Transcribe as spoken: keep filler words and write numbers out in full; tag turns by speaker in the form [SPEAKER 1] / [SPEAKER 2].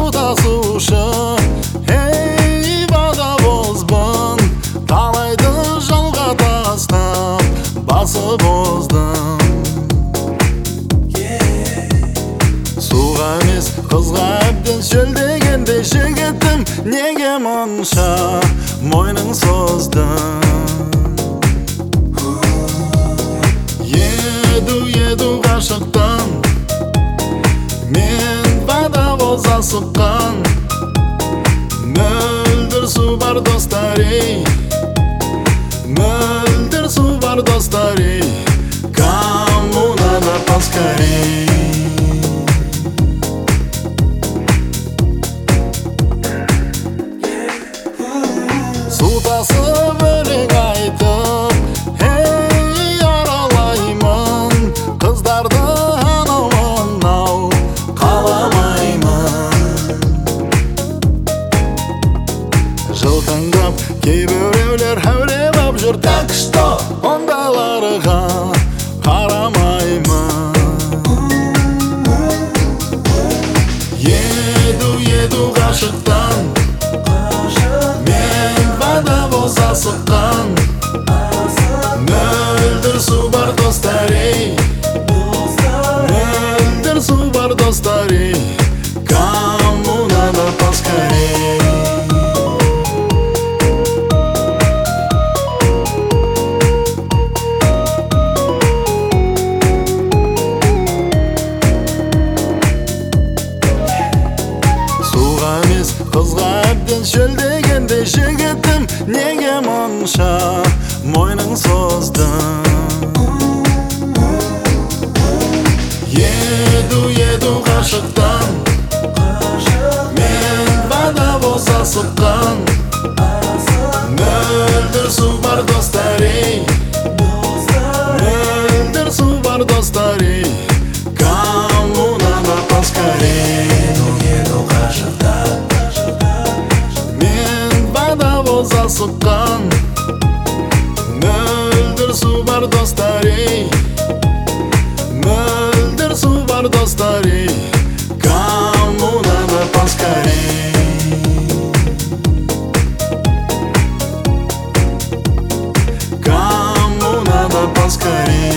[SPEAKER 1] тасушы, эй, водовозбын, талайды жалға тастап, басып оздым. Суға емес, қызға әбден шөлдегенде жігітім, неге мұнша мойның создың? Еду-еду ғашықтан, мен водовоз асыққан, мөлдір су бар достарей, мөлдір су бар достарей, кому надо поскорей. Су тасып өлең айтып, ей, аралаймын, қыздарды анау-мынау қаламаймын. Жылтыңдап кейбіреулер әуремап жүр, так что ондайларға қарамаймын. Еду-еду ғашықтан, водовоз асыққан, мөлдір су бар достарей, мөлдір су бар достарей, кому надо поскорей. Суға емес, қызға әбден шөлдегенде жігітім, неге мұнша мойның создың? Еду-еду ғашықтан, мен водовоз асыққан, мөлдір су бар достарей, мөлдір су бар достарей, кому надо поскорей. Еду-еду ғашықтан, водовоз асыққан, мөлдір су бар достарей, мөлдір су бар достарей, кому надо поскорей. Кому надо поскорей.